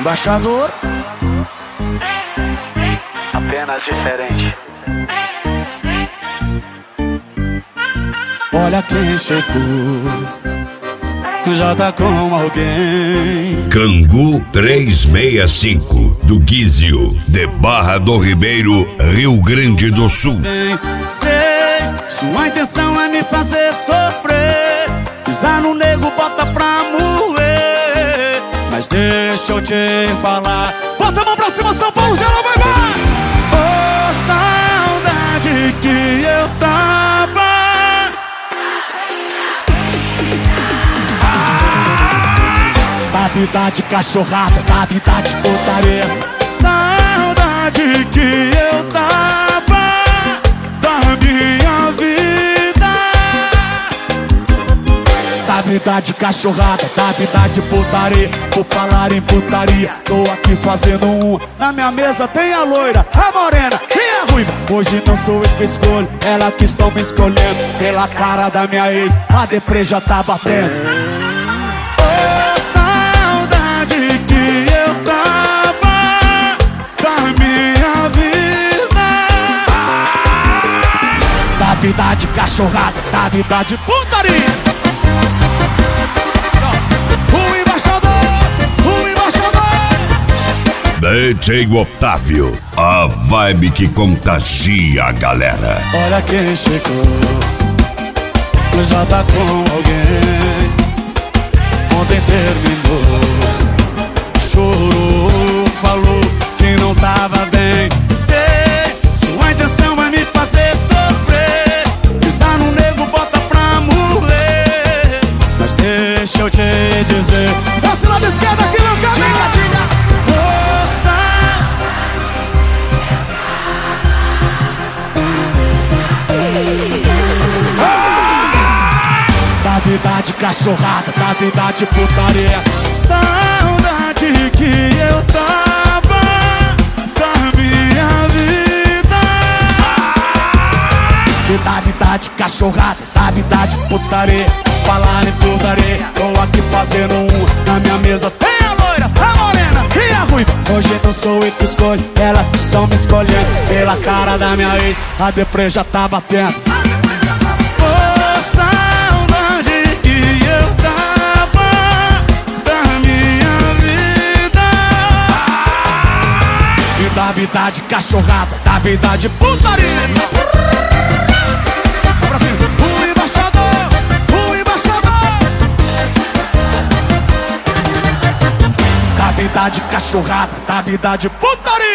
embaixador. Apenas diferente. Olha quem chegou, já tá com alguém. Cangu 365 do Guizio, de Barra do Ribeiro, Rio Grande do Sul. Sei, sua intenção é me fazer sofrer, pisar no nego, bota pra moer. Mas deixa eu te falar, bota a mão pra cima, São Paulo, geral, vai, vai! Oh, saudade que eu tava. Da vida de cachorrada, da vida de putaria. Saudade que eu tava da minha vida. Da vida de cachorrada, da vida de putaria. Por falar em putaria, tô aqui fazendo um. Na minha mesa tem a loira, a morena e a ruiva. Hoje não sou eu que escolho, ela que estão me escolhendo. Pela cara da minha ex, a deprê já tá batendo. Que eu tava da minha vida. Da vida de cachorrada, da vida de putaria. O embaixador. DJ Otávio, a vibe que contagia a galera. Olha quem chegou, já tá com alguém. Ontem terminou, chorou, falou que não tava bem. Sei, sua intenção é me fazer sofrer, pisar no nego, bota pra morrer. Mas deixa eu te dizer, desce lá da esquerda aqui, meu cara. Diga, diga. Da vida de cachorrada, da vida de putaria. Saudade que eu tava da minha vida. E da vida de cachorrada, da vida de putaria. Falar em putaria, tô aqui fazendo um. Na minha mesa tem a loira, a morena e a ruiva. Hoje não sou eu que escolho, elas que estão me escolhendo. Pela cara da minha ex, a deprê já tá batendo. Da vida de cachorrada, da vida de putaria. Brasil, o embaixador. Da vida de cachorrada, da vida de putaria.